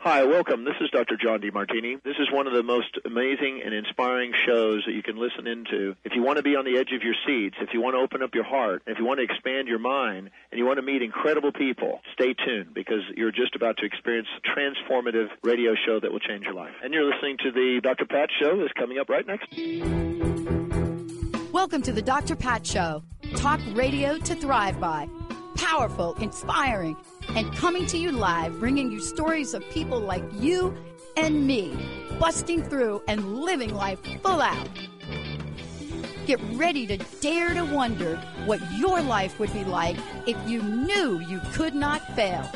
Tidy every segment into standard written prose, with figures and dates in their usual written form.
Hi, welcome. This is Dr. John DeMartini. This is one of the most amazing and inspiring shows that you can listen into. If you want to be on the edge of your seats, if you want to open up your heart, if you want to expand your mind, and you want to meet incredible people, stay tuned because you're just about to experience a transformative radio show that will change your life. And you're listening to the Dr. Pat Show that's coming up right next. Welcome to the Dr. Pat Show. Talk radio to thrive by. Powerful, inspiring, and coming to you live, bringing you stories of people like you and me, busting through and living life full out. Get ready to dare to wonder what your life would be like if you knew you could not fail.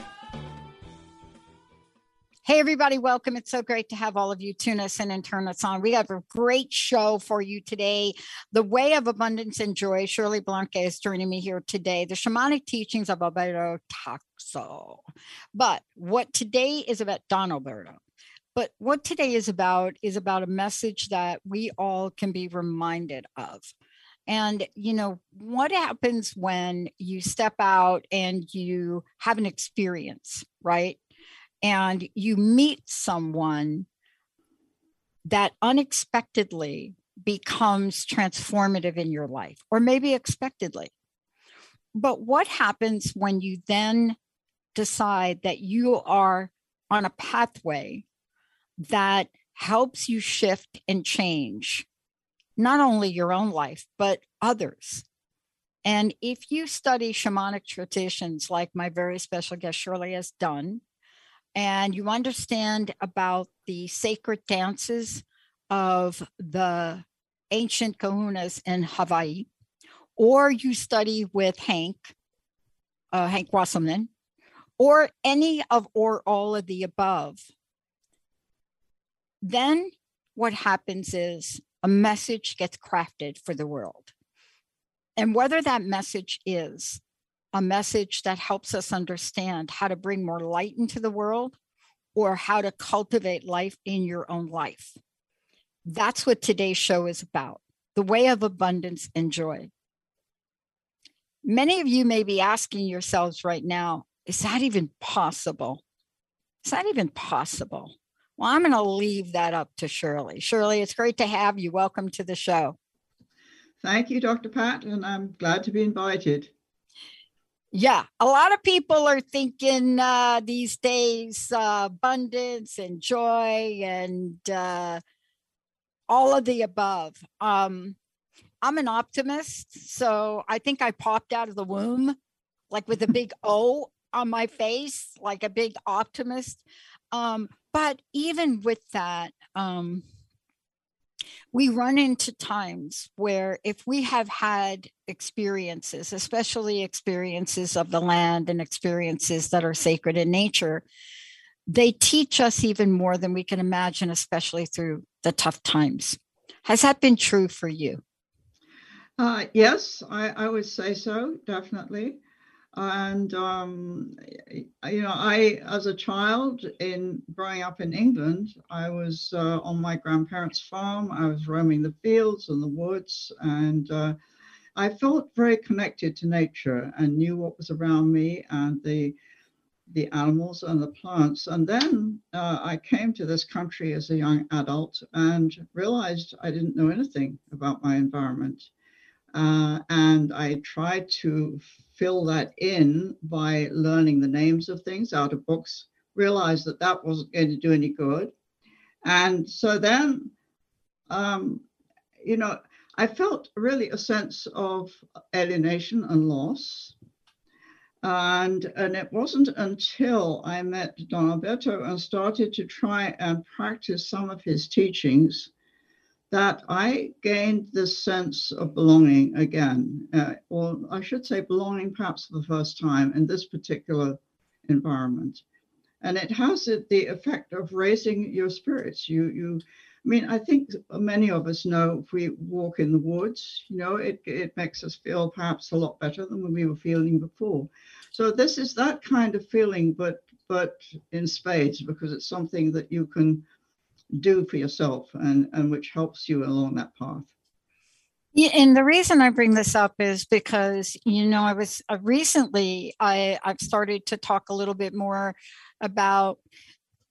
Hey, everybody, welcome. It's so great to have all of you tune us in and turn us on. We have a great show for you today. The Way of Abundance and Joy. Shirley Blanca is joining me here today. The Shamanic Teachings of Alberto Taxo. But what today is about, Don Alberto. But what today is about a message that we all can be reminded of. And, you know, what happens when you step out and you have an experience, right? And you meet someone that unexpectedly becomes transformative in your life, or maybe expectedly. But what happens when you then decide that you are on a pathway that helps you shift and change not only your own life, but others? And if you study shamanic traditions like my very special guest Shirley has done, and you understand about the sacred dances of the ancient kahunas in Hawaii, or you study with Hank Wasserman, or any of or all of the above, then what happens is a message gets crafted for the world. And whether that message is a message that helps us understand how to bring more light into the world or how to cultivate life in your own life. That's what today's show is about, the way of abundance and joy. Many of you may be asking yourselves right now, is that even possible? Is that even possible? Well, I'm going to leave that up to Shirley. Shirley, it's great to have you. Welcome to the show. Thank you, Dr. Pat, and I'm glad to be invited. Yeah, a lot of people are thinking these days abundance and joy and all of the above. I'm an optimist, so I think I popped out of the womb like with a big O on my face, like a big optimist. But even with that, we run into times where if we have had experiences, especially experiences of the land and experiences that are sacred in nature, they teach us even more than we can imagine, especially through the tough times. Has that been true for you? Yes, I would say so, definitely. And, I, as a child growing up in England, I was on my grandparents' farm. I was roaming the fields and the woods, and I felt very connected to nature and knew what was around me and the animals and the plants. And then I came to this country as a young adult and realized I didn't know anything about my environment. And I tried to fill that in by learning the names of things out of books, realized that wasn't going to do any good. And so then, I felt really a sense of alienation and loss. And it wasn't until I met Don Alberto and started to try and practice some of his teachings that I gained this sense of belonging again, or I should say belonging perhaps for the first time in this particular environment. And it has the effect of raising your spirits. I think many of us know if we walk in the woods, it makes us feel perhaps a lot better than when we were feeling before. So this is that kind of feeling, but in spades, because it's something that you can do for yourself and which helps you along that path. Yeah, and the reason I bring this up is because, I was recently, I've started to talk a little bit more about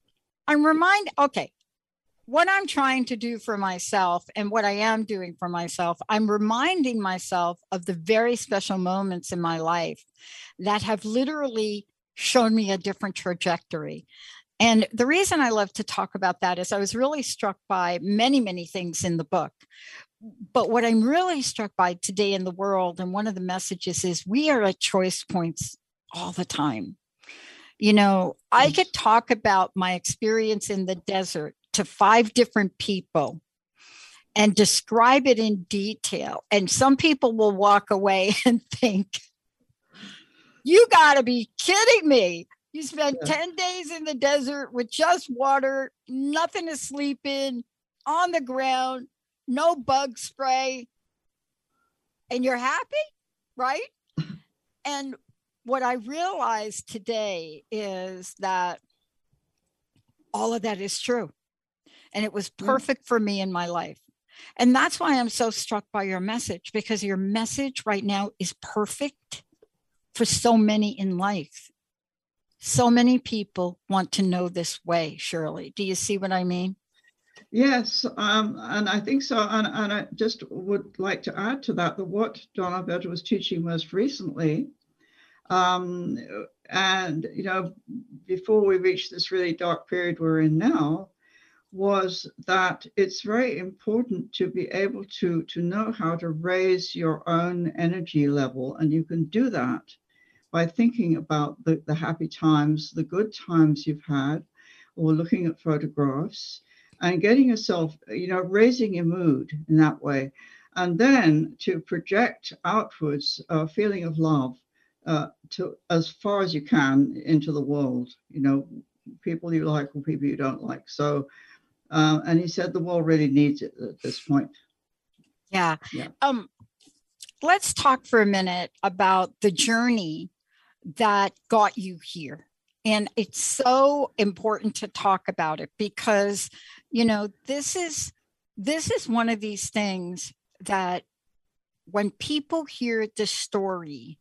Okay, what I'm trying to do for myself and what I am doing for myself, I'm reminding myself of the very special moments in my life that have literally shown me a different trajectory. And the reason I love to talk about that is I was really struck by many, many things in the book. But what I'm really struck by today in the world, and one of the messages is we are at choice points all the time. You know, I could talk about my experience in the desert to 5 different people and describe it in detail. And some people will walk away and think, you got to be kidding me. You spent 10 days in the desert with just water, nothing to sleep in, on the ground, no bug spray, and you're happy, right? And what I realized today is that all of that is true. And it was perfect for me in my life. And that's why I'm so struck by your message, because your message right now is perfect for so many in life. So many people want to know this way, Shirley. Do you see what I mean? Yes, and I think so. And I just would like to add to that what Don Alberto was teaching most recently, and, you know, before we reach this really dark period we're in now, was that it's very important to be able to know how to raise your own energy level. And you can do that by thinking about the happy times, the good times you've had, or looking at photographs and getting yourself, you know, raising your mood in that way. And then to project outwards a feeling of love to as far as you can into the world, you know, people you like or people you don't like. So, and he said the world really needs it at this point. Yeah. Let's talk for a minute about the journey that got you here. And it's so important to talk about it because, you know, this is one of these things that when people hear the story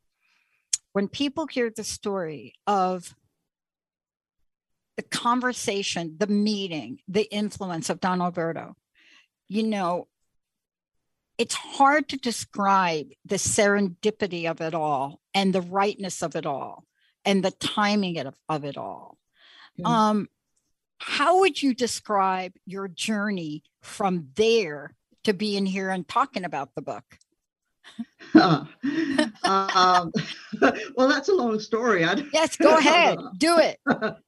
of the conversation, the meeting, the influence of Don Alberto, you know, it's hard to describe the serendipity of it all and the rightness of it all and the timing of it all. Yeah. How would you describe your journey from there to being here and talking about the book? Well, that's a long story. Yes, go ahead. Do it.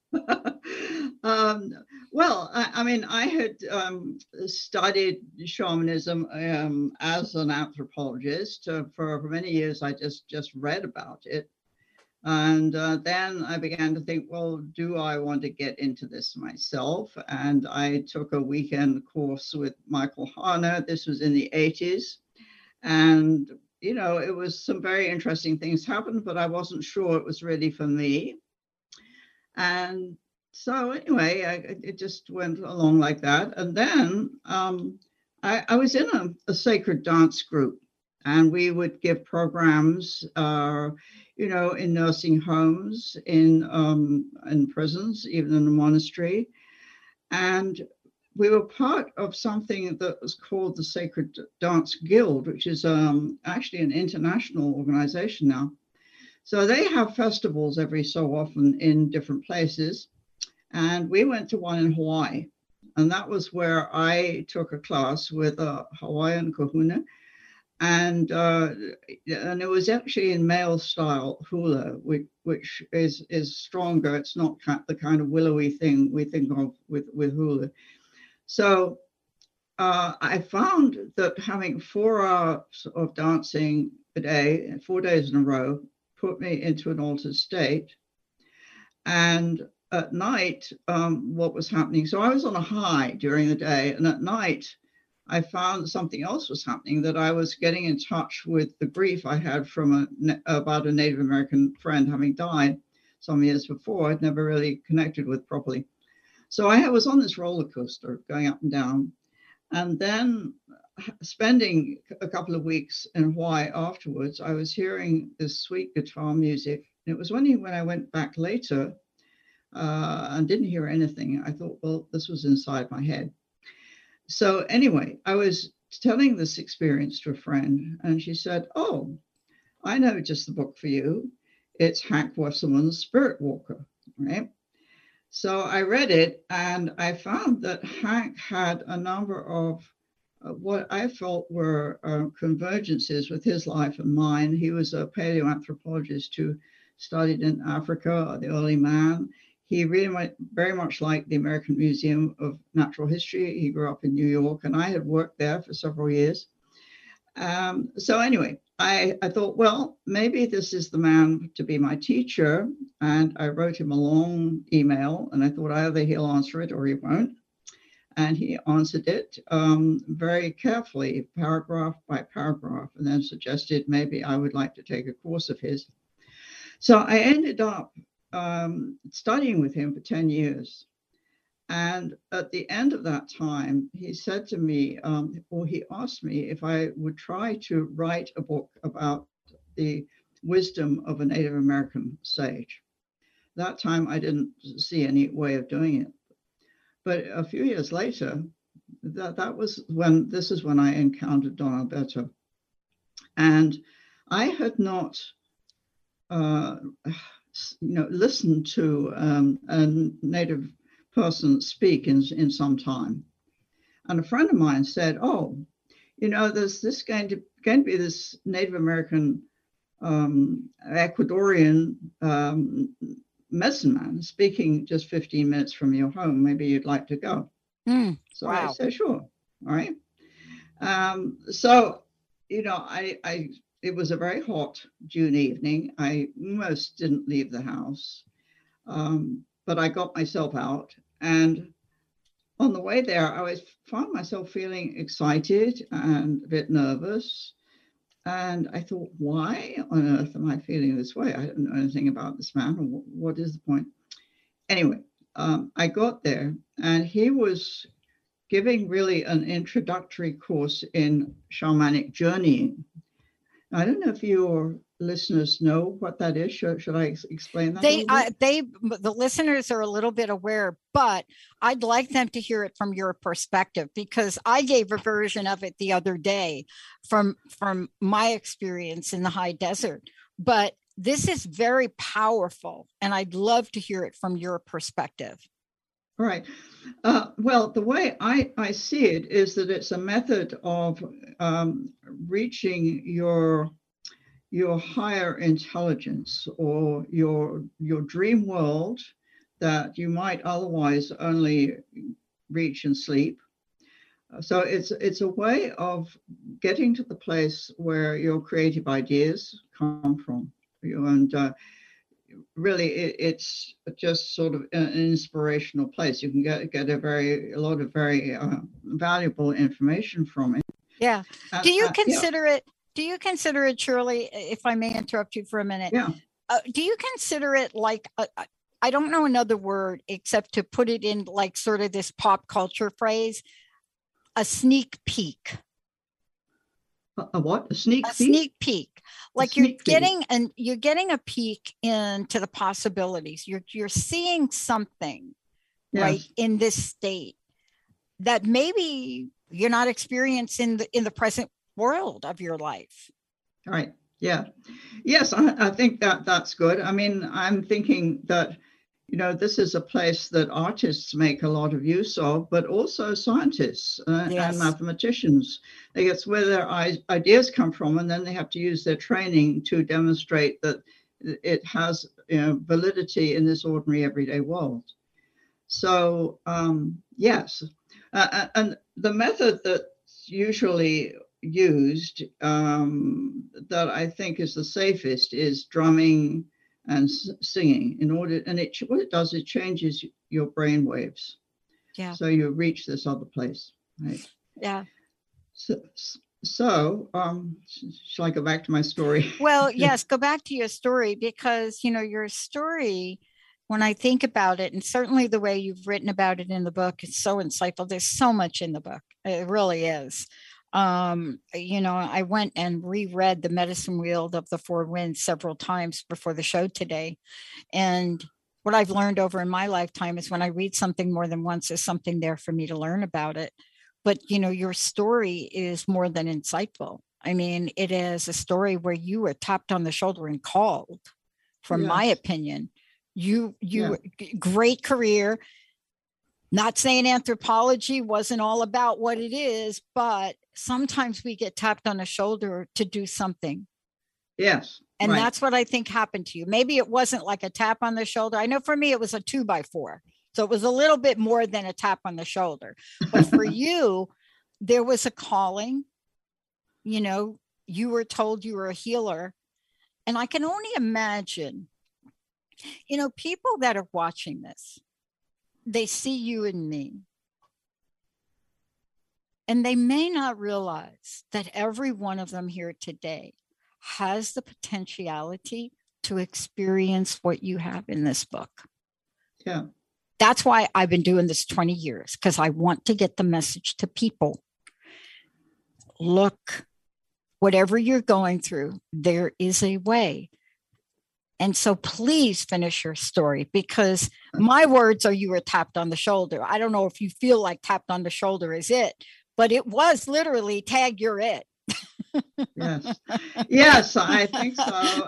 Well, I mean, I had studied shamanism as an anthropologist for many years. I just read about it. And then I began to think, well, do I want to get into this myself? And I took a weekend course with Michael Harner. This was in the 80s. And, you know, it was some very interesting things happened, but I wasn't sure it was really for me. And so anyway, it just went along like that. And then I was in a sacred dance group, and we would give programs, you know, in nursing homes, in prisons, even in a monastery. And we were part of something that was called the Sacred Dance Guild, which is actually an international organization now. So they have festivals every so often in different places. And we went to one in Hawaii. And that was where I took a class with a Hawaiian kahuna. And it was actually in male style hula, which is stronger. It's not the kind of willowy thing we think of with hula. So I found that having 4 hours of dancing a day, 4 days in a row, put me into an altered state. And at night, what was happening? So I was on a high during the day, and at night, I found something else was happening, that I was getting in touch with the grief I had from about a Native American friend having died some years before. I'd never really connected with properly. So I was on this roller coaster going up and down. And then spending a couple of weeks in Hawaii afterwards, I was hearing this sweet guitar music. And it was only when I went back later and didn't hear anything. I thought, well, this was inside my head. So anyway, I was telling this experience to a friend, and she said, oh, I know just the book for you. It's Hank Wasserman's Spirit Walker, right? So I read it, and I found that Hank had a number of what I felt were convergences with his life and mine. He was a paleoanthropologist who studied in Africa, the early man. He really very much liked the American Museum of Natural History. He grew up in New York, and I had worked there for several years. So anyway, I thought, well, maybe this is the man to be my teacher. And I wrote him a long email, and I thought either he'll answer it or he won't. And he answered it very carefully, paragraph by paragraph, and then suggested maybe I would like to take a course of his. So I ended up studying with him for 10 years. And at the end of that time, he said to me, or he asked me if I would try to write a book about the wisdom of a Native American sage. That time, I didn't see any way of doing it. But a few years later, this is when I encountered Don Alberto. And I had not listened to a Native person speak in some time. And a friend of mine said, oh, there's going to be this Native American Ecuadorian medicine man speaking just 15 minutes from your home. Maybe you'd like to go. So wow. I said, sure. All right. It was a very hot June evening. I almost didn't leave the house, but I got myself out. And on the way there, I found myself feeling excited and a bit nervous. And I thought, why on earth am I feeling this way? I don't know anything about this man. What is the point? Anyway, I got there, and he was giving really an introductory course in shamanic journeying. I don't know if your listeners know what that is. Should I explain that? The listeners are a little bit aware, but I'd like them to hear it from your perspective, because I gave a version of it the other day from my experience in the high desert. But this is very powerful, and I'd love to hear it from your perspective. All right. Well, the way I see it is that it's a method of reaching your higher intelligence, or your dream world that you might otherwise only reach in sleep. So it's a way of getting to the place where your creative ideas come from. And really, it's just sort of an inspirational place. You can get a lot of very valuable information from it. Yeah. Do you consider it? Do you consider it, Shirley, if I may interrupt you for a minute? Yeah. Do you consider it like, I don't know another word except to put it in like sort of this pop culture phrase, a sneak peek? A what? A sneak peek? Sneak peek. Like you're getting a peek into the possibilities. You're seeing something, yes, right, in this state that maybe you're not experiencing in the present world of your life. Right. Yeah. Yes, I think that's good. I mean, I'm thinking that, this is a place that artists make a lot of use of, but also scientists yes, and mathematicians. It's where their ideas come from, and then they have to use their training to demonstrate that it has validity in this ordinary everyday world. So, yes. And the method that's usually used that I think is the safest is drumming and singing. What it does, it changes your brain waves. Yeah. So you reach this other place, right? Yeah. So shall I go back to my story? Well, yes, go back to your story, because your story, when I think about it, and certainly the way you've written about it in the book, is so insightful. There's so much in the book. It really is. I went and reread The Medicine Wheel of the Four Winds several times before the show today. And what I've learned over in my lifetime is when I read something more than once, there's something there for me to learn about it. But, your story is more than insightful. I mean, it is a story where you were tapped on the shoulder and called, from my Yes. opinion. Great career. Not saying anthropology wasn't all about what it is, but sometimes we get tapped on the shoulder to do something. Yes. And right. that's what I think happened to you. Maybe it wasn't like a tap on the shoulder. I know for me, it was a 2x4. So it was a little bit more than a tap on the shoulder. But for you, there was a calling. You were told you were a healer. And I can only imagine, people that are watching this, they see you and me. And they may not realize that every one of them here today has the potentiality to experience what you have in this book. Yeah. That's why I've been doing this 20 years, because I want to get the message to people. Look, whatever you're going through, there is a way. And so please finish your story, because my words are you were tapped on the shoulder. I don't know if you feel like tapped on the shoulder is it, but it was literally tag, you're it. Yes. Yes, I think so.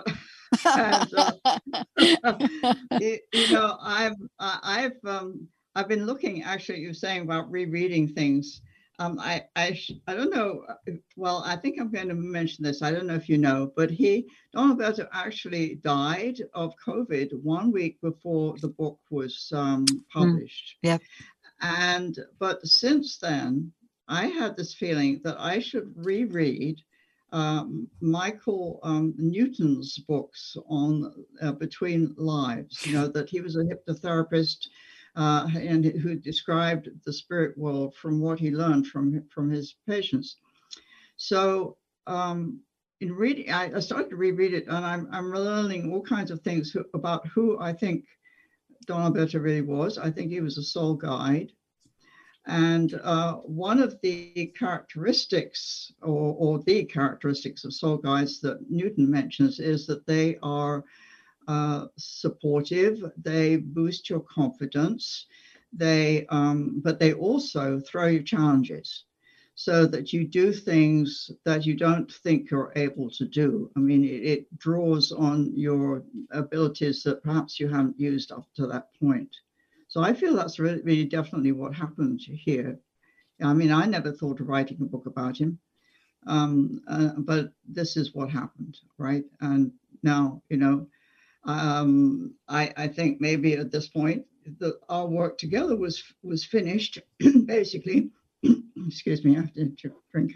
And, I've been looking, actually, you're saying about rereading things. I don't know. Well, I think I'm going to mention this. I don't know if you know, but Don Alberto actually died of COVID 1 week before the book was published. Yeah. But since then, I had this feeling that I should reread Michael Newton's books on Between Lives. That he was a hypnotherapist. And who described the spirit world from what he learned from his patients. So in reading, I started to reread it, and I'm learning all kinds of things about who I think Don Alberto really was. I think he was a soul guide. And one of the characteristics, or the characteristics of soul guides that Newton mentions, is that they are supportive, they boost your confidence, but they also throw you challenges so that you do things that you don't think you're able to do. I mean, it draws on your abilities that perhaps you haven't used up to that point. So I feel that's really, really definitely what happened here. I mean, I never thought of writing a book about him, but this is what happened, right? And now, I think maybe at this point our work together was finished, basically. Excuse me, I have to drink.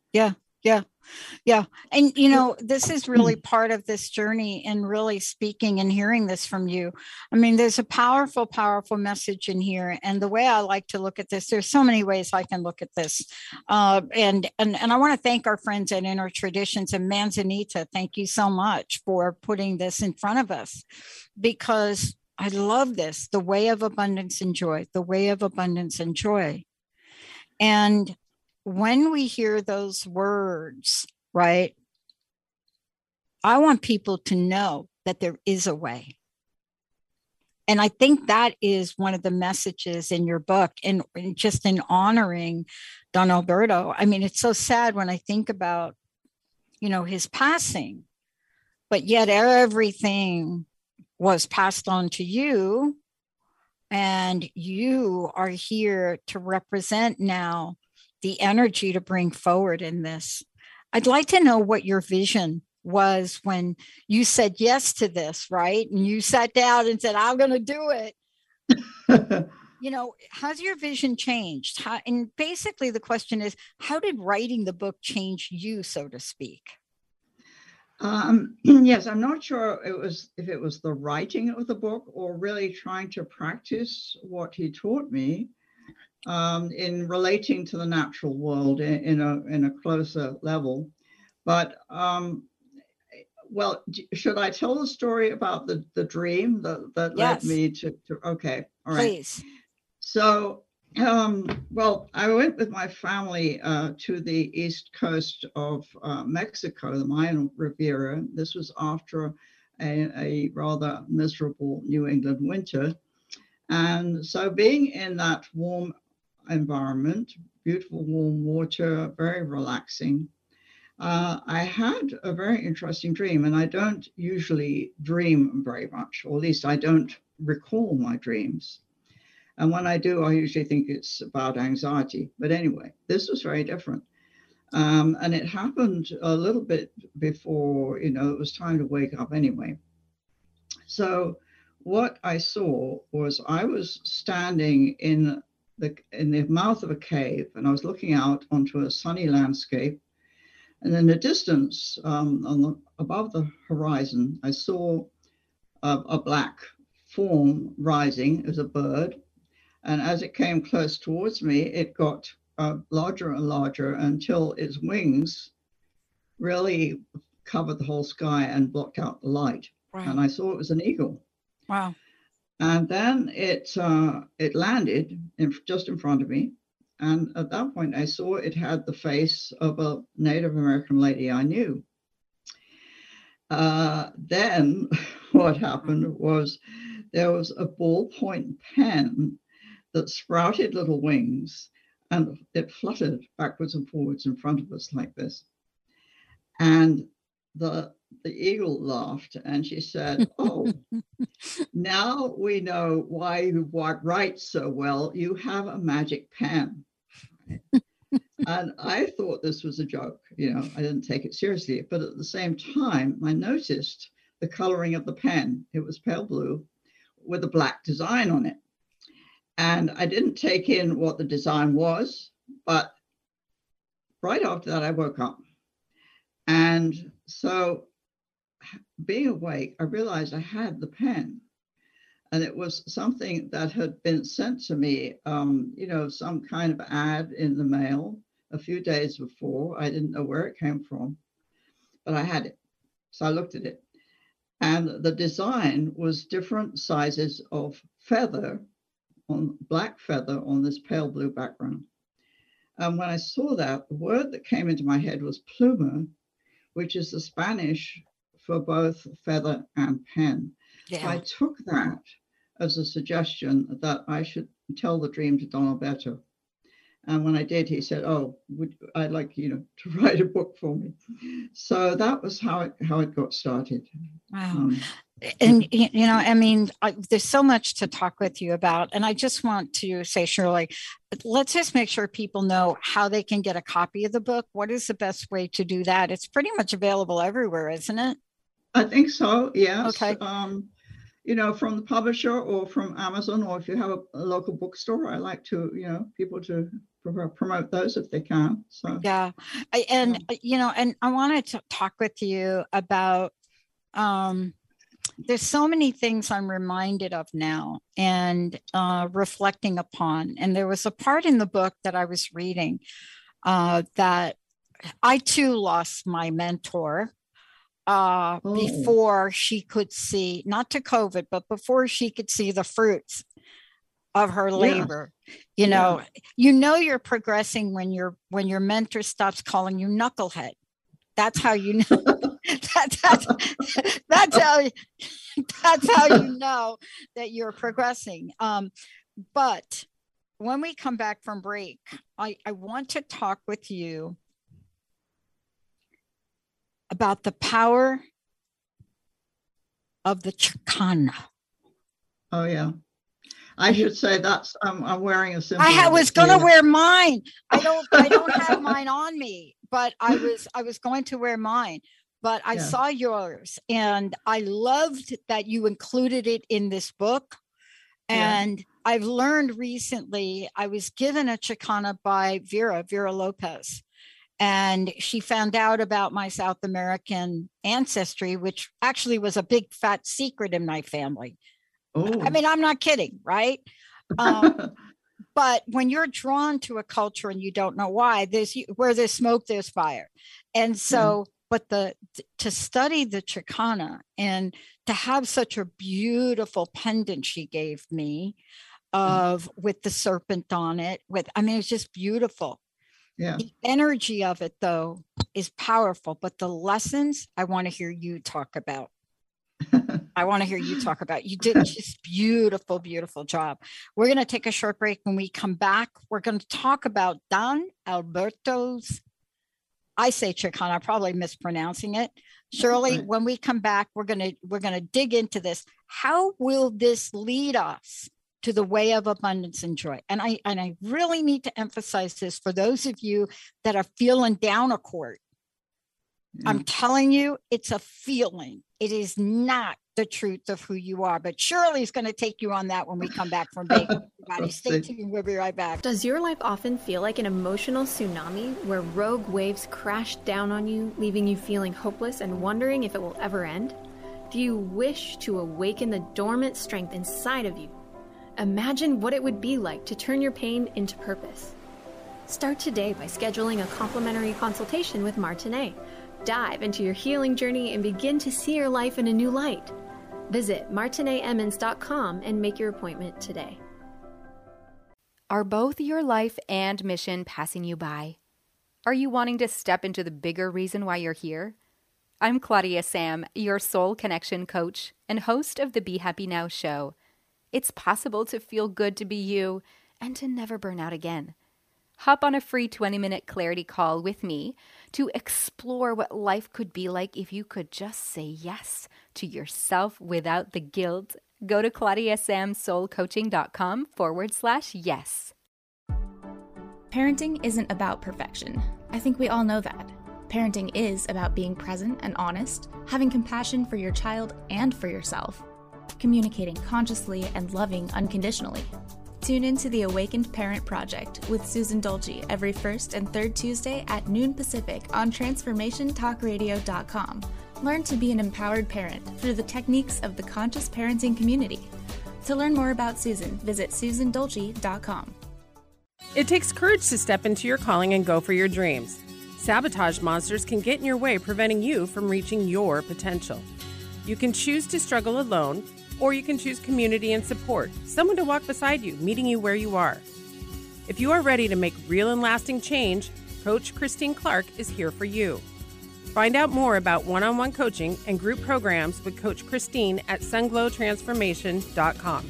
Yeah. And, this is really part of this journey, and really speaking and hearing this from you. I mean, there's a powerful, powerful message in here. And the way I like to look at this, there's so many ways I can look at this. And I want to thank our friends at Inner Traditions and Manzanita. Thank you so much for putting this in front of us, because I love this, the way of abundance and joy, the way of abundance and joy. And when we hear those words, right, I want people to know that there is a way. And I think that is one of the messages in your book, and just in honoring Don Alberto. I mean, it's so sad when I think about, his passing, but yet everything was passed on to you, and you are here to represent now the energy to bring forward in this. I'd like to know what your vision was when you said yes to this, right? And you sat down and said, I'm going to do it. How's your vision changed? And basically the question is, how did writing the book change you, so to speak? Yes, I'm not sure if it was the writing of the book or really trying to practice what he taught me. In relating to the natural world in a closer level. But well, should I tell the story about the dream that Yes. led me to okay, all right. Please. So well, I went with my family to the east coast of Mexico, the Mayan Riviera. This was after a rather miserable New England winter. And so being in that warm environment, beautiful warm water, very relaxing, I had a very interesting dream. And I don't usually dream very much, or at least I don't recall my dreams. And when I do, I usually think it's about anxiety. But anyway, this was very different. And it happened a little bit before, it was time to wake up anyway. So what I saw was I was standing in the mouth of a cave, and I was looking out onto a sunny landscape. And in the distance, above the horizon, I saw a black form rising as a bird. And as it came close towards me, it got larger and larger until its wings really covered the whole sky and blocked out the light. Wow. And I saw it was an eagle. Wow. And then it landed just in front of me. And at that point, I saw it had the face of a Native American lady I knew. Then what happened was there was a ballpoint pen that sprouted little wings, and it fluttered backwards and forwards in front of us like this. And the eagle laughed, and she said, "Oh, now we know why you write so well. You have a magic pen." And I thought this was a joke. I didn't take it seriously. But at the same time, I noticed the coloring of the pen. It was pale blue with a black design on it. And I didn't take in what the design was, but right after that, I woke up. And so being awake, I realized I had the pen. And it was something that had been sent to me, some kind of ad in the mail a few days before. I didn't know where it came from, but I had it. So I looked at it. And the design was different sizes of feather, black feather on this pale blue background. And when I saw that, the word that came into my head was pluma, which is the Spanish for both feather and pen. Yeah. So I took that as a suggestion that I should tell the dream to Don Alberto. And when I did, he said, "Oh, I'd like you to write a book for me." So that was how it got started. Wow. And, there's so much to talk with you about. And I just want to say, Shirley, let's just make sure people know how they can get a copy of the book. What is the best way to do that? It's pretty much available everywhere, isn't it? I think so, yes. Okay. From the publisher or from Amazon, or if you have a local bookstore, I like to, people to promote those if they can. So yeah, and I wanted to talk with you about. There's so many things I'm reminded of now and reflecting upon. And there was a part in the book that I was reading that I too lost my mentor before she could see, not to COVID, but before she could see the fruits of her labor. Yeah. You're progressing when your mentor stops calling you knucklehead. That's how you know. that's how you know that you're progressing. But when we come back from break, I want to talk with you about the power of the Chicana. Oh yeah. I should say that's I'm wearing a symbol. I was going to wear mine. I don't have mine on me, but I was going to wear mine. But I saw yours, and I loved that you included it in this book. And I've learned recently, I was given a Chicana by Vera Lopez, and she found out about my South American ancestry, which actually was a big fat secret in my family. Oh. I mean, I'm not kidding, right? But when you're drawn to a culture and you don't know why, where there's smoke, there's fire. And so, but to study the Chicana and to have such a beautiful pendant she gave me with the serpent on it, it's just beautiful. Yeah. The energy of it, though, is powerful. But the lessons I want to hear you talk about. I want to hear you talk about. You did just beautiful, beautiful job. We're going to take a short break. When we come back, we're going to talk about Don Alberto's, I say Chicana, I'm probably mispronouncing it. Shirley, Right. when we come back, we're going to dig into this. How will this lead us to the way of abundance and joy? And I really need to emphasize this for those of you that are feeling down a quart. Yeah. I'm telling you, it's a feeling. It is not the truth of who you are. But Shirley's going to take you on that when we come back from break. Everybody, stay tuned. We'll be right back. Does your life often feel like an emotional tsunami where rogue waves crash down on you, leaving you feeling hopeless and wondering if it will ever end? Do you wish to awaken the dormant strength inside of you? Imagine what it would be like to turn your pain into purpose. Start today by scheduling a complimentary consultation with Martinet. Dive into your healing journey and begin to see your life in a new light. Visit martinetemmons.com and make your appointment today. Are both your life and mission passing you by? Are you wanting to step into the bigger reason why you're here? I'm Claudia Sam, your soul connection coach and host of the Be Happy Now show. It's possible to feel good to be you and to never burn out again. Hop on a free 20-minute clarity call with me to explore what life could be like if you could just say yes to yourself without the guilt. Go to claudiasamsoulcoaching.com/yes. Parenting isn't about perfection. I think we all know that. Parenting is about being present and honest, having compassion for your child and for yourself, communicating consciously and loving unconditionally. Tune into the Awakened Parent Project with Susan Dolce every first and third Tuesday at noon Pacific on TransformationTalkRadio.com. Learn to be an empowered parent through the techniques of the conscious parenting community. To learn more about Susan, visit SusanDolce.com. It takes courage to step into your calling and go for your dreams. Sabotage monsters can get in your way, preventing you from reaching your potential. You can choose to struggle alone, or you can choose community and support, someone to walk beside you, meeting you where you are. If you are ready to make real and lasting change, Coach Christine Clark is here for you. Find out more about one-on-one coaching and group programs with Coach Christine at sunglowtransformation.com.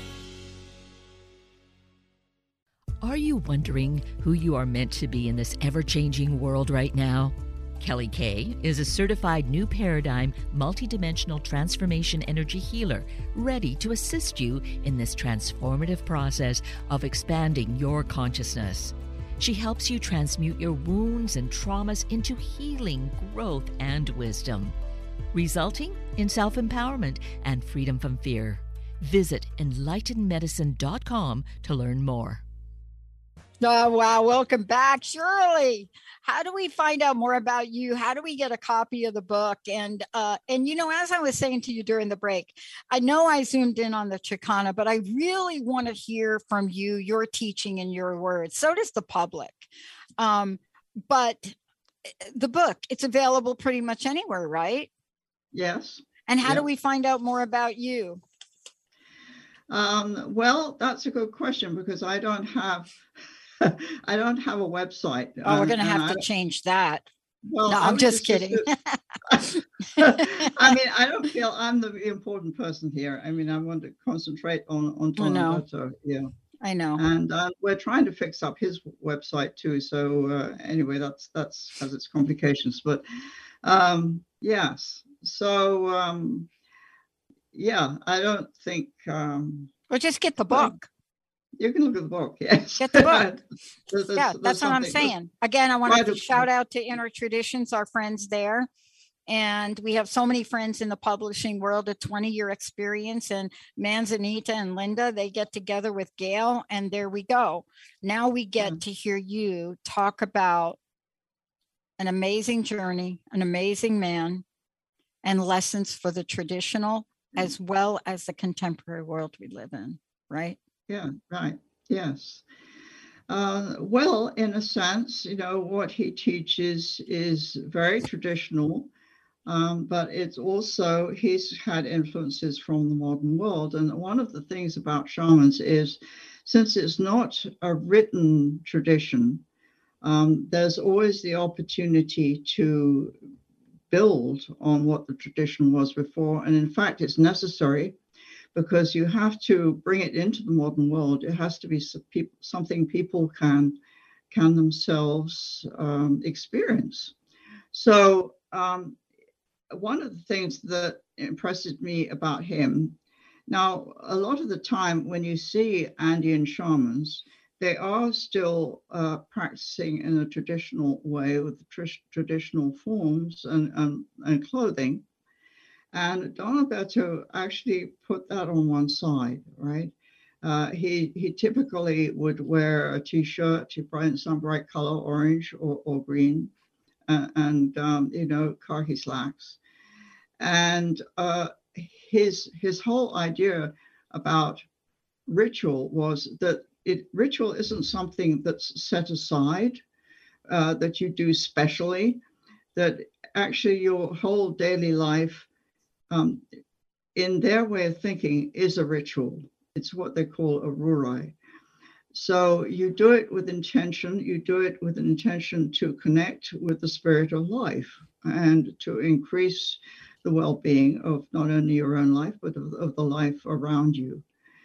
Are you wondering who you are meant to be in this ever-changing world right now? Kelly Kay is a certified New Paradigm multidimensional transformation energy healer, ready to assist you in this transformative process of expanding your consciousness. She helps you transmute your wounds and traumas into healing, growth, and wisdom, resulting in self-empowerment and freedom from fear. Visit enlightenedmedicine.com to learn more. Oh, wow. Welcome back, Shirley. How do we find out more about you? How do we get a copy of the book? And you know, as I was saying to you during the break, I know I zoomed in on the Chicana, but I really want to hear from you, your teaching and your words. So does the public. But the book, it's available pretty much anywhere, right? Yes. And how Yeah. do we find out more about you? Well, that's a good question because I don't have a website. Oh, we're going to have to change that. Well, No, I'm just kidding. I mean, I don't feel I'm the important person here. I mean, I want to concentrate on Don Alberto. Yeah, I know. And we're trying to fix up his website too. So anyway, that's has its complications. But yes. So yeah, I don't think. Well, just get the book. You can look at the book, yes. Get the book. There's That's what I'm saying. Again, I want to Right. shout out to Inner Traditions, our friends there. And we have so many friends in the publishing world, a 20-year experience. And Manzanita and Linda, they get together with Gail, and there we go. Now we get to hear you talk about an amazing journey, an amazing man, and lessons for the traditional as well as the contemporary world we live in, right? Yeah, right. Yes. Well, in a sense, you know, what he teaches is very traditional, but it's also, he's had influences from the modern world. And one of the things about shamans is, since it's not a written tradition, there's always the opportunity to build on what the tradition was before. And in fact, it's necessary because you have to bring it into the modern world. It has to be something people can themselves experience. So one of the things that impresses me about him, now, a lot of the time when you see Andean shamans, they are still practicing in a traditional way with traditional forms and clothing. And Don Alberto actually put that on one side, right? He typically would wear a t-shirt, some bright color, orange or green, and khaki slacks. And his whole idea about ritual was that ritual isn't something that's set aside, that you do specially, that actually your whole daily life, in their way of thinking, is a ritual. It's what they call a rurai. So you do it with intention. You do it with an intention to connect with the spirit of life and to increase the well-being of not only your own life, but of the life around you.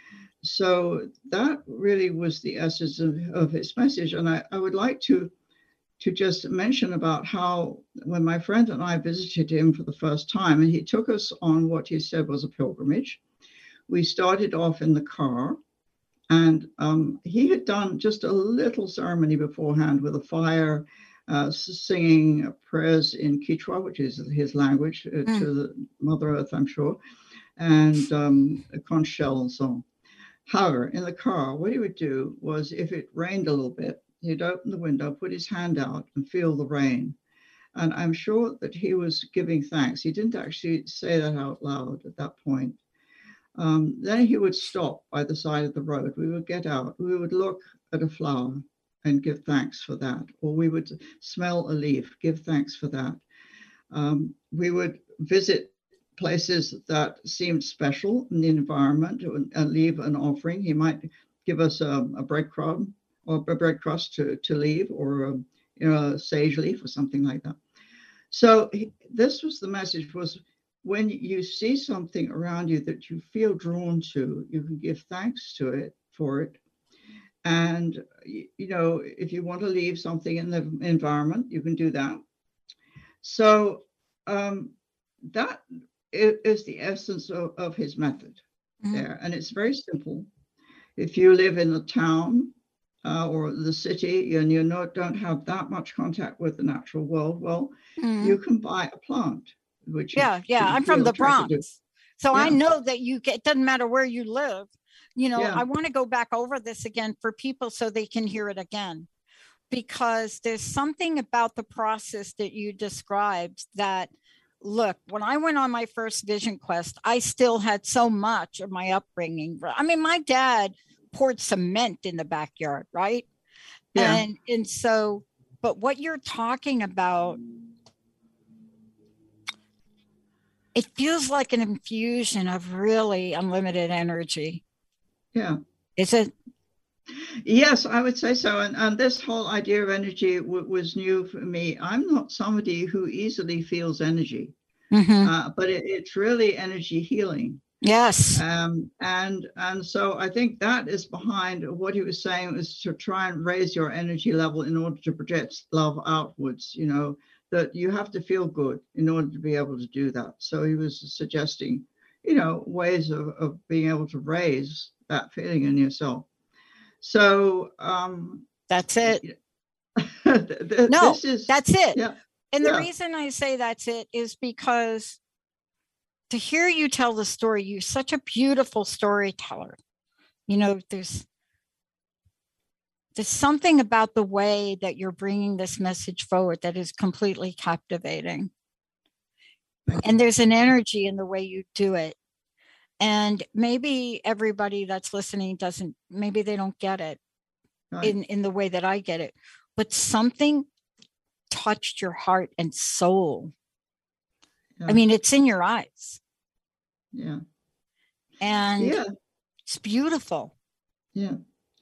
So that really was the essence of his message. And I would like to just mention about how when my friend and I visited him for the first time, and he took us on what he said was a pilgrimage. We started off in the car, and he had done just a little ceremony beforehand with a fire, singing prayers in Quechua, which is his language, to the Mother Earth, I'm sure, and a conch shell and so on. However, in the car, what he would do was, if it rained a little bit, he'd open the window, put his hand out and feel the rain. And I'm sure that he was giving thanks. He didn't actually say that out loud at that point. Then he would stop by the side of the road. We would get out. We would look at a flower and give thanks for that. Or we would smell a leaf, give thanks for that. We would visit places that seemed special in the environment and leave an offering. He might give us a breadcrumb or a bread crust to leave, or a sage leaf or something like that. So this was the message, was when you see something around you that you feel drawn to, you can give thanks to it for it. And, if you want to leave something in the environment, you can do that. So that is the essence of his method there. And it's very simple. If you live in a town or the city and you don't have that much contact with the natural world, well, you can buy a plant. Which I'm from the Bronx. So I know that it doesn't matter where you live. I want to go back over this again for people so they can hear it again, because there's something about the process that you described that, look, when I went on my first vision quest, I still had so much of my upbringing. I mean, my dad poured cement in the backyard, right? Yeah. And so, but what you're talking about, it feels like an infusion of really unlimited energy. Yeah. Is it? Yes, I would say so. And this whole idea of energy was new for me. I'm not somebody who easily feels energy, but it's really energy healing. Yes. And so I think that is behind what he was saying, is to try and raise your energy level in order to project love outwards, that you have to feel good in order to be able to do that. So he was suggesting, ways of being able to raise that feeling in yourself. So that's it. That's it. Yeah. And the reason I say that's it is because to hear you tell the story, you're such a beautiful storyteller. There's something about the way that you're bringing this message forward that is completely captivating. And there's an energy in the way you do it. And maybe everybody that's listening maybe they don't get it in the way that I get it, but something touched your heart and soul. Yeah. I mean, it's in your eyes. Yeah. And it's beautiful. Yeah.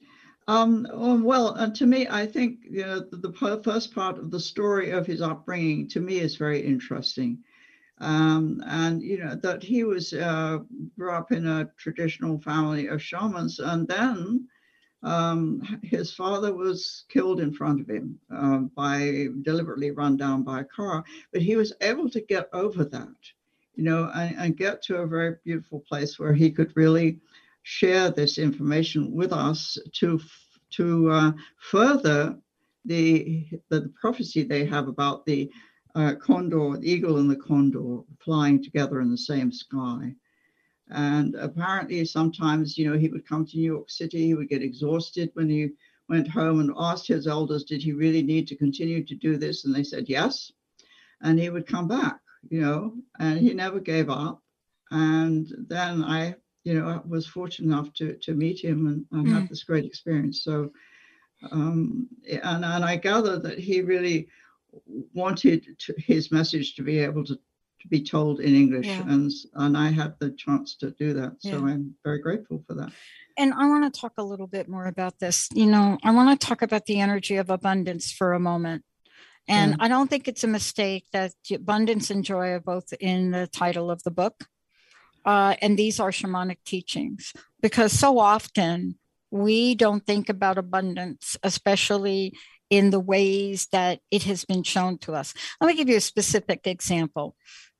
Well, to me, I think the first part of the story of his upbringing to me is very interesting. And that he was grew up in a traditional family of shamans, and then his father was killed in front of him by deliberately run down by a car, but he was able to get over that, and get to a very beautiful place where he could really share this information with us to further the prophecy they have about the condor, the eagle and the condor flying together in the same sky. And apparently sometimes, he would come to New York City, he would get exhausted when he went home and asked his elders, did he really need to continue to do this? And they said, yes. And he would come back, and he never gave up. And then I was fortunate enough to meet him and have this great experience. So, and I gather that he really wanted his message to be able to be told in English, and I had the chance to do that. So I'm very grateful for that. And I want to talk a little bit more about this. I want to talk about the energy of abundance for a moment. And I don't think it's a mistake that abundance and joy are both in the title of the book. And these are shamanic teachings, because so often we don't think about abundance, especially in the ways that it has been shown to us. Let me give you a specific example.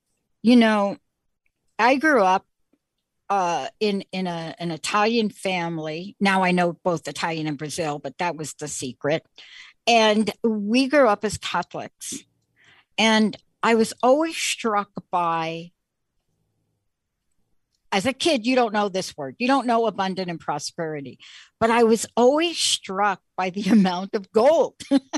I grew up in an Italian family. Now I know both Italian and Brazil, but that was the secret. And we grew up as Catholics. And I was always struck by, as a kid, you don't know this word. You don't know abundant and prosperity. But I was always struck by the amount of gold.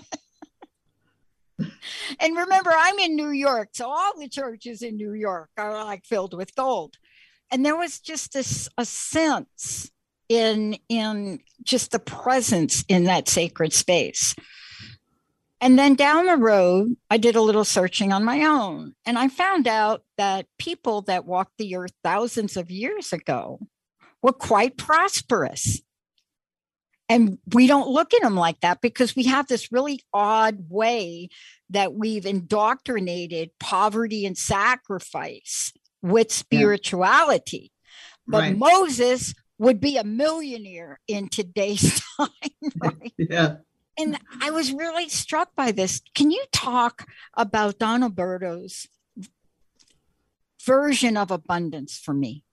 And remember, I'm in New York, so all the churches in New York are like filled with gold. And there was just a sense in just the presence in that sacred space. And then down the road, I did a little searching on my own, and I found out that people that walked the earth thousands of years ago were quite prosperous. And we don't look at them like that because we have this really odd way that we've indoctrinated poverty and sacrifice with spirituality. But Right. Moses would be a millionaire in today's time, right? Yeah. And I was really struck by this. Can you talk about Don Alberto's version of abundance for me?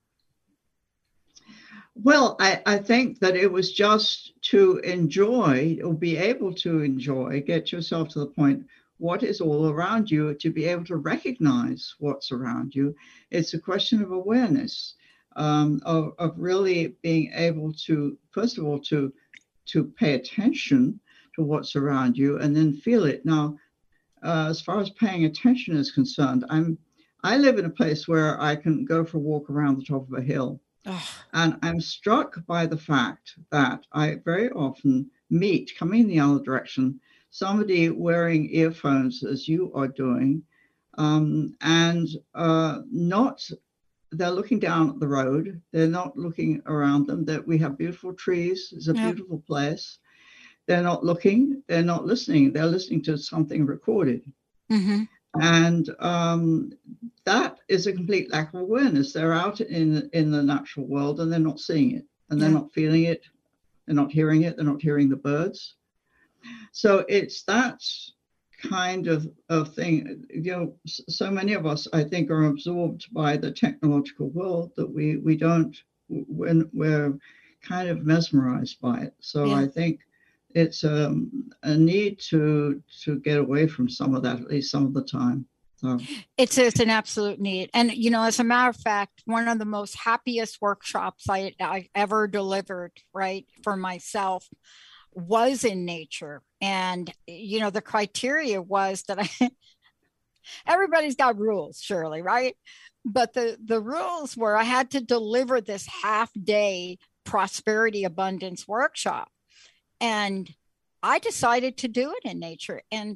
Well, I think that it was just to enjoy or be able to enjoy, get yourself to the point, what is all around you, to be able to recognize what's around you. It's a question of awareness, of really being able to, first of all, to pay attention to what's around you and then feel it. Now, as far as paying attention is concerned, I live in a place where I can go for a walk around the top of a hill. And I'm struck by the fact that I very often meet, coming in the other direction, somebody wearing earphones as you are doing, and they're looking down at the road. They're not looking around them. That we have beautiful trees. It's a beautiful place. They're not looking. They're not listening. They're listening to something recorded. Mm-hmm. And that is a complete lack of awareness. They're out in the natural world and they're not seeing it, and they're not feeling it. They're not hearing it. They're not hearing the birds. So it's that kind of thing. So many of us, I think, are absorbed by the technological world that we don't, when we're kind of mesmerized by it. So I think it's a need to get away from some of that, at least some of the time. So it's an absolute need. And, as a matter of fact, one of the most happiest workshops I ever delivered, right, for myself was in nature. And, the criteria was that everybody's got rules, surely, right? But the rules were I had to deliver this half-day prosperity abundance workshop. And I decided to do it in nature. And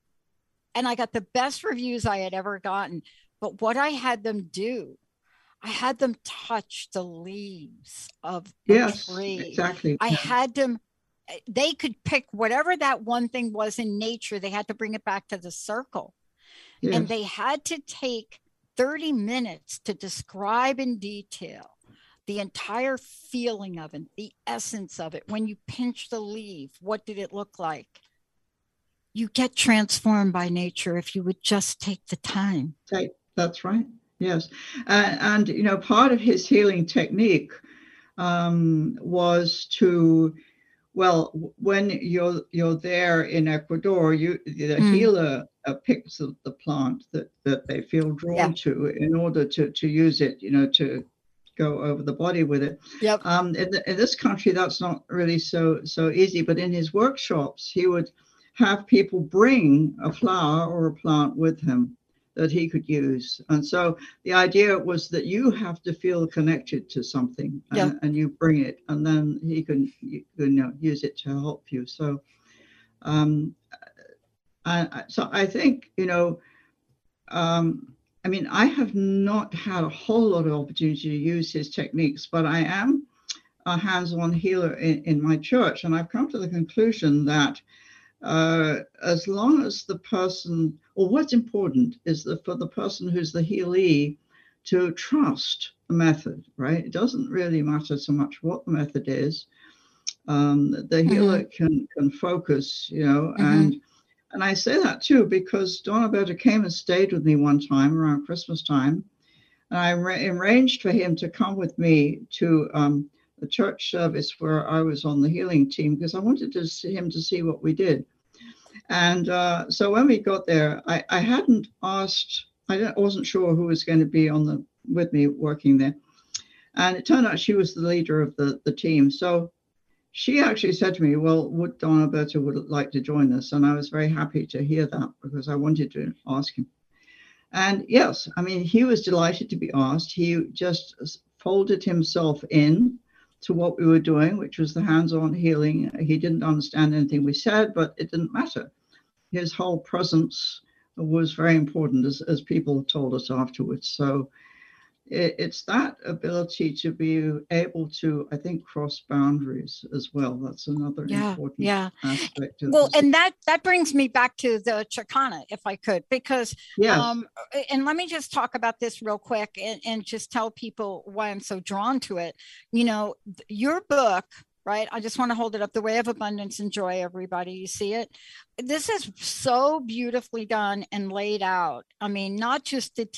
I got the best reviews I had ever gotten. But what I had them do, I had them touch the leaves of the tree. Exactly. I had them they could pick whatever that one thing was in nature. They had to bring it back to the circle. Yes. And they had to take 30 minutes to describe in detail the entire feeling of it, the essence of it. When you pinch the leaf, what did it look like? You get transformed by nature if you would just take the time. That's right. Yes. And you know, part of his healing technique was to, well, when you're there in Ecuador, the healer picks the plant that they feel drawn to in order to use it, you know, to go over the body with it. Yep. In this country, that's not really so easy. But in his workshops, he would have people bring a flower or a plant with him that he could use. And so the idea was that you have to feel connected to something, and you bring it, and then he can use it to help you. So, so I think, you know, I mean, I have not had a whole lot of opportunity to use his techniques, but I am a hands-on healer in my church. And I've come to the conclusion that as long as the person, or what's important is for the person who's the healee to trust the method, right? It doesn't really matter so much what the method is. The healer can focus, you know, and I say that too, because Don Alberto came and stayed with me one time around Christmas time. And I arranged for him to come with me to the church service where I was on the healing team, because I wanted him to see what we did. And so when we got there, I hadn't asked, I wasn't sure who was going to be with me working there. And it turned out she was the leader of the team. So she actually said to me, well, would Don Alberto would like to join us? And I was very happy to hear that, because I wanted to ask him. And yes, I mean, he was delighted to be asked. He just folded himself in to what we were doing, which was the hands-on healing. He didn't understand anything we said, but it didn't matter. His whole presence was very important, as people told us afterwards. So it's that ability to be able to, I think, cross boundaries as well. That's another important aspect of well, this. and that brings me back to the Chicana, if I could, because and let me just talk about this real quick and just tell people why I'm so drawn to it. You know, your book, right? I just want to hold it up. The Way of Abundance and Joy, everybody. You see it? This is so beautifully done and laid out. I mean, not just the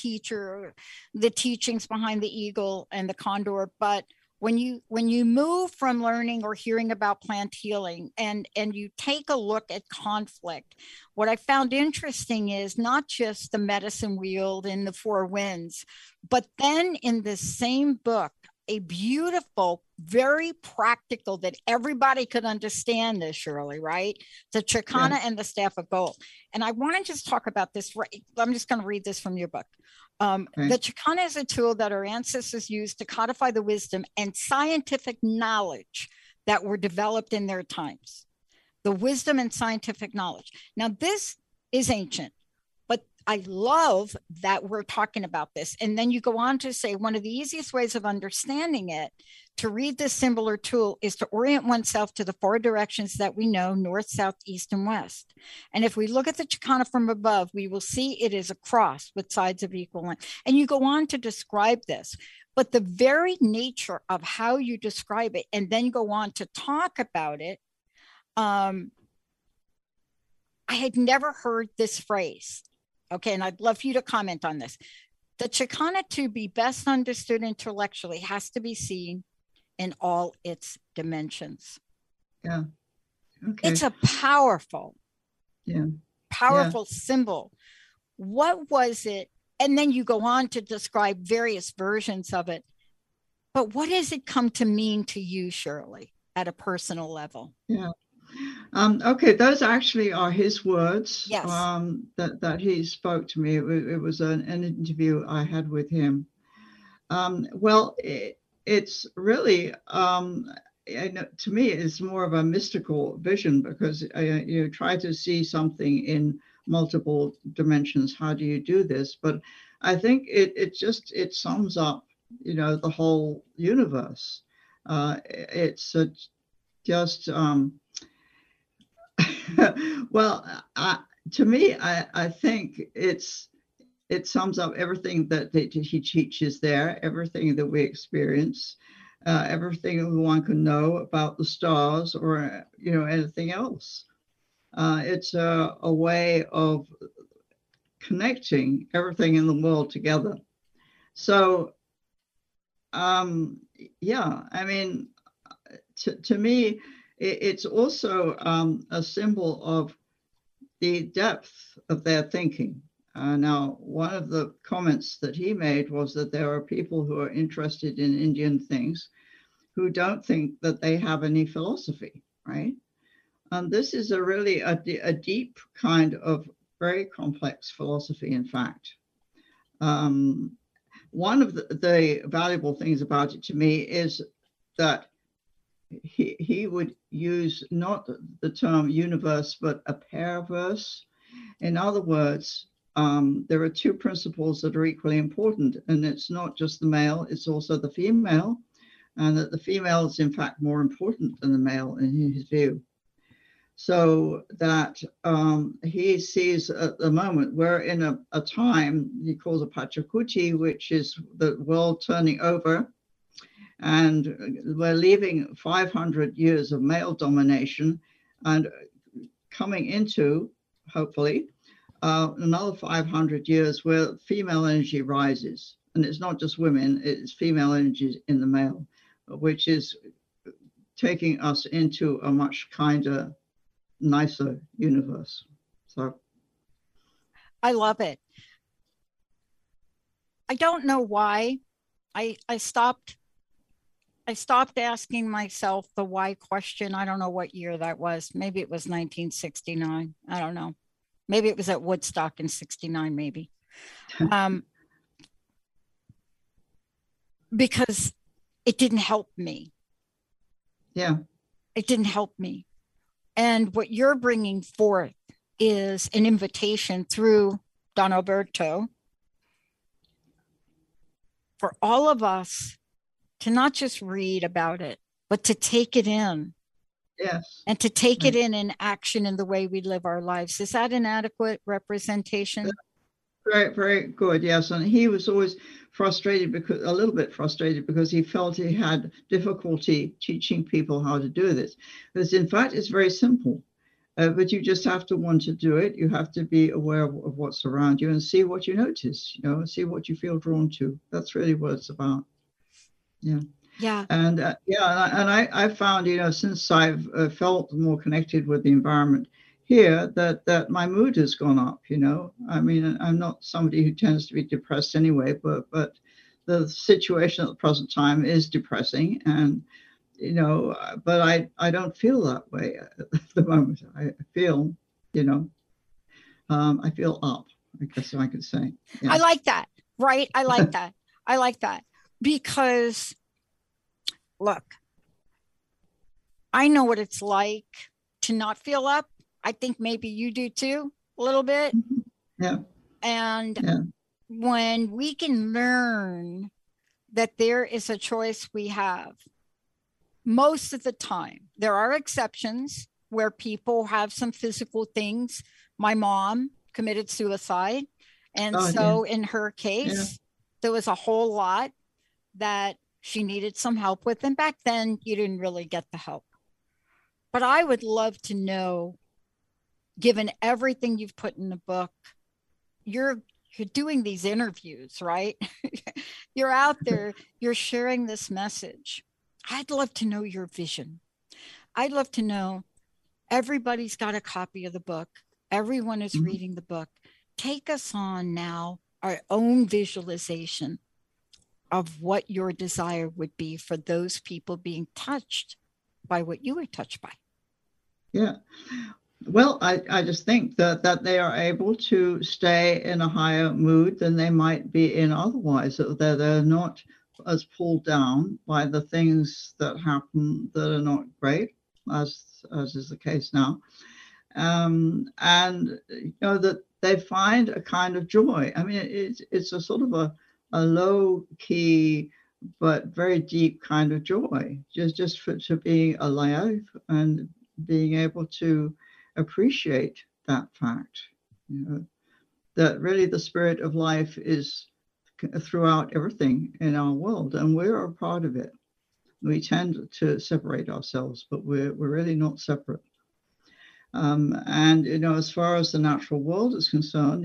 teachings behind the eagle and the condor, but when you move from learning or hearing about plant healing and you take a look at conflict, what I found interesting is not just the medicine wheel and the four winds, but then in the same book, a beautiful, very practical, that everybody could understand this, Shirley, right? The Chicana and the Staff of Gold. And I want to just talk about this. I'm just going to read this from your book. The Chicana is a tool that our ancestors used to codify the wisdom and scientific knowledge that were developed in their times. The wisdom and scientific knowledge. Now, this is ancient. I love that we're talking about this. And then you go on to say one of the easiest ways of understanding it, to read this symbol or tool, is to orient oneself to the four directions that we know: north, south, east, and west. And if we look at the Chicana from above, we will see it is a cross with sides of equal length. And you go on to describe this. But the very nature of how you describe it and then go on to talk about it, I had never heard this phrase. Okay, and I'd love for you to comment on this. The Chicana, to be best understood intellectually, has to be seen in all its dimensions. Yeah. Okay. It's a powerful symbol. What was it? And then you go on to describe various versions of it. But what has it come to mean to you, Shirley, at a personal level? Yeah. Okay, those actually are his words. Yes. That he spoke to me. It was an interview I had with him. Well, it's really, to me, it's more of a mystical vision, because you try to see something in multiple dimensions. How do you do this? But I think it sums up, the whole universe. It's just well, to me, I think it sums up everything that he teaches there, everything that we experience, everything one can know about the stars or anything else. It's a way of connecting everything in the world together. So, yeah, I mean, to me, it's also a symbol of the depth of their thinking. Now, one of the comments that he made was that there are people who are interested in Indian things who don't think that they have any philosophy, right? And this is really a deep kind of very complex philosophy, in fact. One of the valuable things about it to me is that he would use not the term universe, but a pairverse. In other words, there are two principles that are equally important, and it's not just the male, it's also the female, and that the female is in fact more important than the male in his view. So that he sees at the moment we're in a time he calls a Pachakuti, which is the world turning over, and we're leaving 500 years of male domination and coming into, hopefully, another 500 years where female energy rises. And it's not just women, it's female energy in the male, which is taking us into a much kinder, nicer universe. So I love it. I don't know why I stopped asking myself the why question. I don't know what year that was. Maybe it was 1969. I don't know. Maybe it was at Woodstock in 69, maybe. Because it didn't help me. Yeah. It didn't help me. And what you're bringing forth is an invitation through Don Alberto for all of us to not just read about it, but to take it in. Yes. And to take it in action in the way we live our lives. Is that an adequate representation? Very, very good. Yes. And he was always a little bit frustrated because he felt he had difficulty teaching people how to do this. Because in fact, it's very simple, but you just have to want to do it. You have to be aware of what's around you and see what you notice, see what you feel drawn to. That's really what it's about. Yeah. Yeah. And I found, since I've felt more connected with the environment here, that my mood has gone up. I mean, I'm not somebody who tends to be depressed anyway, but the situation at the present time is depressing, and but I don't feel that way at the moment. I feel, I feel up, I guess I could say. Yeah. I like that. Right. I like that. I like that because. Look, I know what it's like to not feel up. I think maybe you do too, a little bit. Yeah. And when we can learn that there is a choice we have, most of the time, there are exceptions where people have some physical things. My mom committed suicide. And in her case, there was a whole lot that she needed some help with. And back then, you didn't really get the help. But I would love to know, given everything you've put in the book, you're doing these interviews, right? You're out there, you're sharing this message. I'd love to know your vision. I'd love to know, everybody's got a copy of the book. Everyone is reading the book. Take us on now, our own visualization of what your desire would be for those people being touched by what you were touched by. Yeah. Well, I just think that they are able to stay in a higher mood than they might be in otherwise, that they're not as pulled down by the things that happen that are not great, as is the case now. And, that they find a kind of joy. I mean, it's a sort of a low key but very deep kind of joy, just to being alive and being able to appreciate that fact, that really the spirit of life is throughout everything in our world, and we're a part of it. We tend to separate ourselves, but we're really not separate. And as far as the natural world is concerned,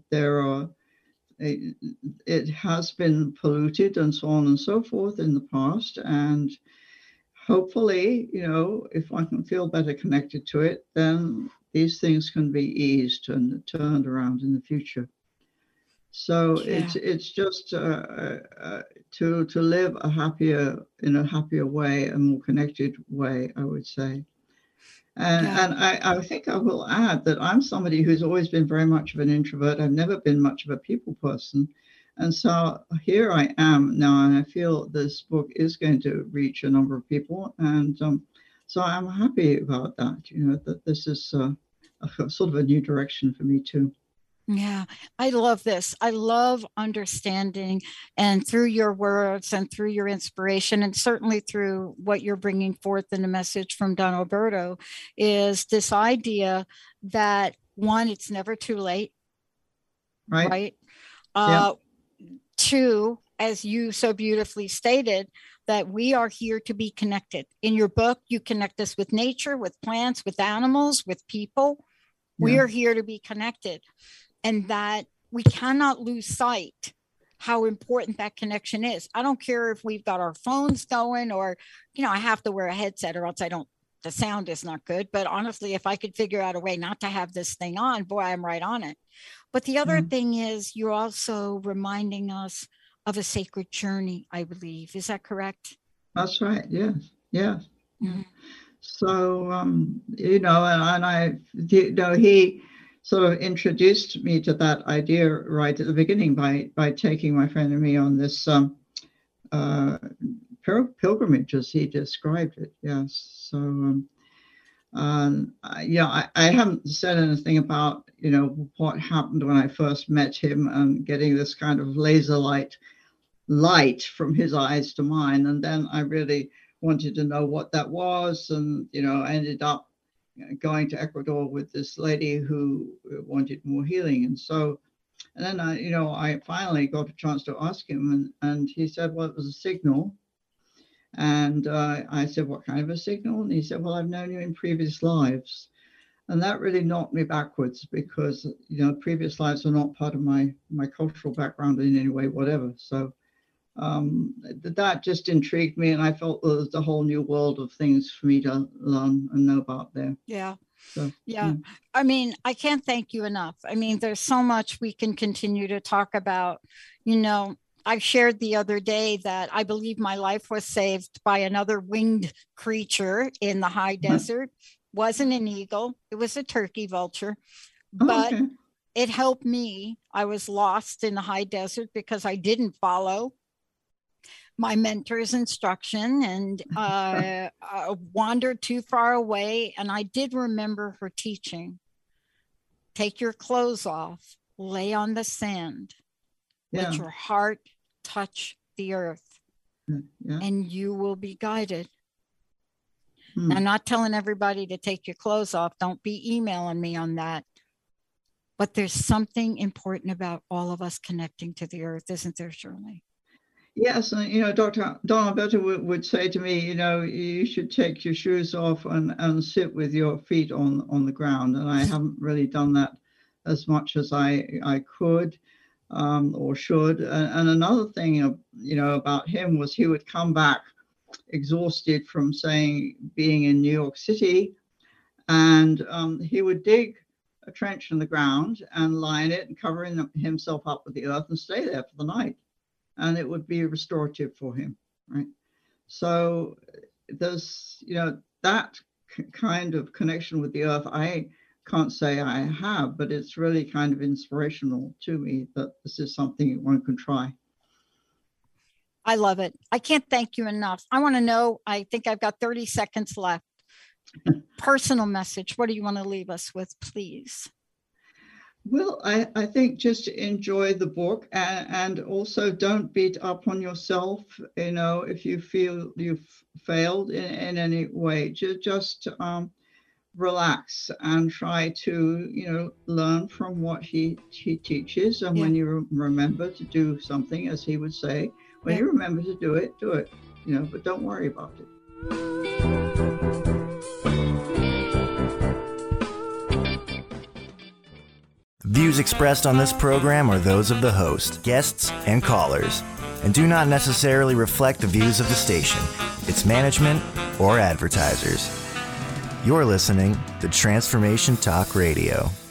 it has been polluted and so on and so forth in the past, and hopefully, if I can feel better connected to it, then these things can be eased and turned around in the future. So it's just to live in a happier way, a more connected way, I would say. And I think I will add that I'm somebody who's always been very much of an introvert. I've never been much of a people person. And so here I am now, and I feel this book is going to reach a number of people. And so I'm happy about that, that this is a sort of a new direction for me too. Yeah, I love this. I love understanding, and through your words and through your inspiration, and certainly through what you're bringing forth in the message from Don Alberto, is this idea that, one, it's never too late. Right? Yeah. Two, as you so beautifully stated, that we are here to be connected. In your book, you connect us with nature, with plants, with animals, with people. Yeah. We are here to be connected. And that we cannot lose sight how important that connection is. I don't care if we've got our phones going, or, I have to wear a headset or else the sound is not good. But honestly, if I could figure out a way not to have this thing on, boy, I'm right on it. But the other thing is, you're also reminding us of a sacred journey, I believe. Is that correct? That's right. Yes. Yes. Mm-hmm. So, he sort of introduced me to that idea right at the beginning by taking my friend and me on this pilgrimage, as he described it. Yes. So, I haven't said anything about, what happened when I first met him and getting this kind of laser light from his eyes to mine. And then I really wanted to know what that was. And, I ended up going to Ecuador with this lady who wanted more healing. And then I finally got a chance to ask him, and he said, well, it was a signal. And I said, what kind of a signal? And he said, well, I've known you in previous lives. And that really knocked me backwards, because, previous lives are not part of my cultural background in any way, whatever. So that just intrigued me, and I felt there was a whole new world of things for me to learn and know about there. Yeah. So, yeah. I mean, I can't thank you enough. I mean, there's so much we can continue to talk about. I shared the other day that I believe my life was saved by another winged creature in the high desert. Wasn't an eagle. It was a turkey vulture. But it helped me. I was lost in the high desert because I didn't follow my mentor's instruction and wandered too far away. And I did remember her teaching. Take your clothes off, lay on the sand, let your heart touch the earth, and you will be guided. I'm not telling everybody to take your clothes off. Don't be emailing me on that. But there's something important about all of us connecting to the earth, isn't there, Shirley? Yes, and Dr. Don Alberto would say to me, you should take your shoes off and sit with your feet on the ground. And I haven't really done that as much as I could or should. And another thing, about him was he would come back exhausted from being in New York City, and he would dig a trench in the ground and lie in it and cover himself up with the earth and stay there for the night. And it would be restorative for him, right? So there's, that kind of connection with the earth, I can't say I have, but it's really kind of inspirational to me that this is something one can try. I love it. I can't thank you enough. I want to know, I think I've got 30 seconds left. Personal message. What do you want to leave us with, please? Well, I think just enjoy the book, and also don't beat up on yourself. If you feel you've failed in any way, just relax and try to learn from what he teaches. And when you remember to do something, as he would say, when you remember to do it, but don't worry about it. Views expressed on this program are those of the host, guests, and callers, and do not necessarily reflect the views of the station, its management, or advertisers. You're listening to Transformation Talk Radio.